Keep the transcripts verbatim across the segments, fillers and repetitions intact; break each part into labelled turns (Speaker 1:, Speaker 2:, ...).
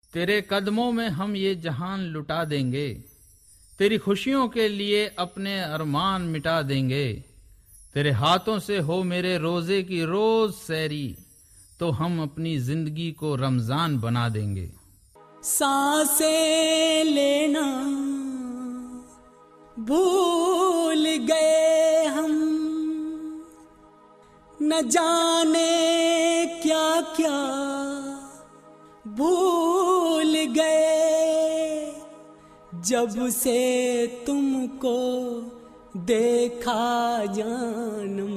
Speaker 1: तेरे कदमों में हम ये जहान लुटा देंगे, तेरी खुशियों के लिए अपने अरमान मिटा देंगे। तेरे हाथों से हो मेरे रोजे की रोज सैरी, तो हम अपनी जिंदगी को रमजान बना देंगे।
Speaker 2: सांसें लेना भूल गए हम, न जाने क्या क्या भूल गए। जब से तुमको देखा जानम,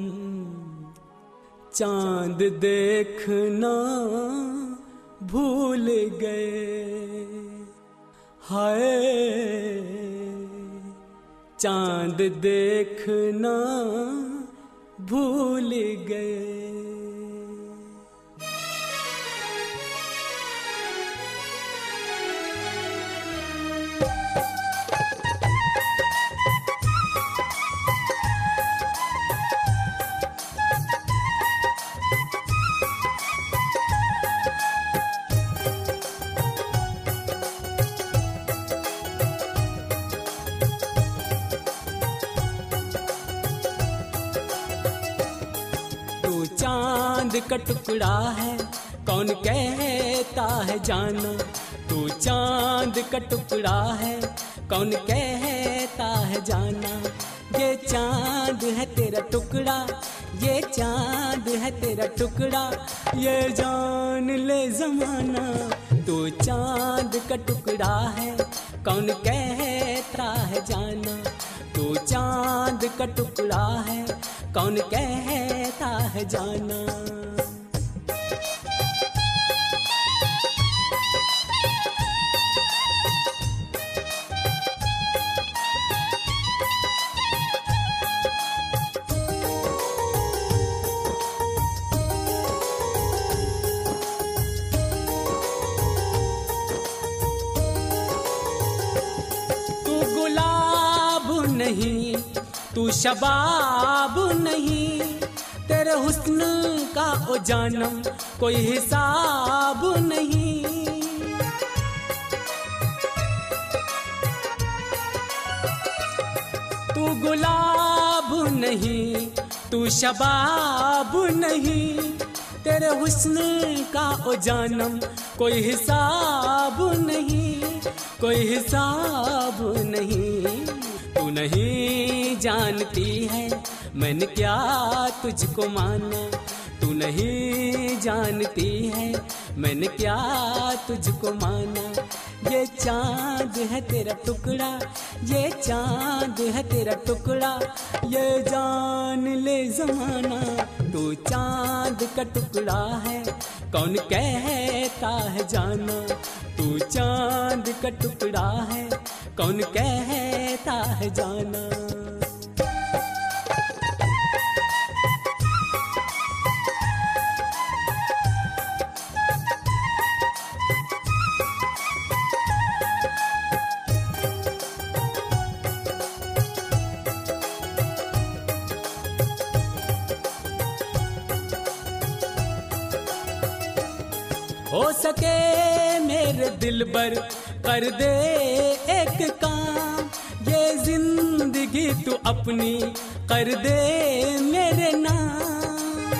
Speaker 2: चांद देखना भूल गए। हाय चांद देखना भूल गए। चांद का टुकड़ा है कौन कहता है जाना, तू चांद का टुकड़ा है कौन कहता है जाना। ये चांद है तेरा टुकड़ा, ये चांद है तेरा टुकड़ा, ये जान ले जमाना। तू चांद का टुकड़ा है कौन कहता है जाना, तू चांद का टुकड़ा है कौन कहता है जाना। तू गुलाब नहीं, तू शबाब नहीं, तेरे हुस्न का ओ जानम कोई हिसाब नहीं। तू गुलाब नहीं, तू शबाब नहीं, तेरे हुस्न का ओ जानम कोई हिसाब नहीं, कोई हिसाब नहीं। तू नहीं जानती है मैंने क्या तुझको माना, तू नहीं जानती है मैंने क्या तुझको माना। ये चांद है तेरा टुकड़ा, ये चांद है तेरा टुकड़ा, ये जान ले जमाना। तू चांद का टुकड़ा है कौन कहता है जाना, तू चांद का टुकड़ा है कौन कहता है जाना। हो सके मेरे दिलबर कर दे एक काम, ये जिंदगी तू अपनी कर दे मेरे नाम।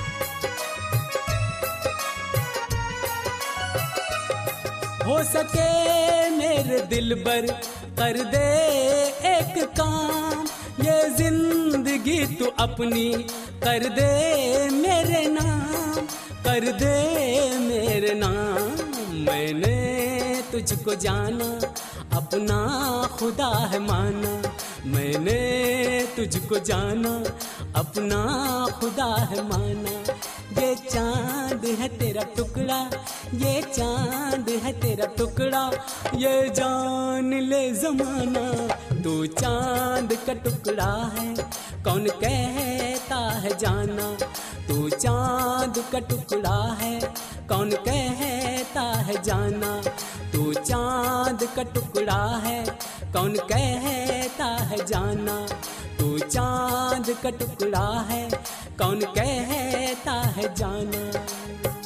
Speaker 2: हो सके मेरे दिलबर कर दे एक काम, ये जिंदगी तू अपनी कर दे मेरे नाम, कर दे मेरे नाम। मैंने तुझको जाना अपना खुदा है माना, मैंने तुझको जाना अपना खुदा है माना। ये चांद है तेरा टुकड़ा, ये चांद है तेरा टुकड़ा, ये जान ले जमाना। तू चांद का टुकड़ा है कौन कहता है जाना, तू चांद का टुकड़ा है कौन कहता है जाना। तू चांद का टुकड़ा है कौन कहता है जाना, तू चांद का टुकड़ा है कौन कहता है जाना।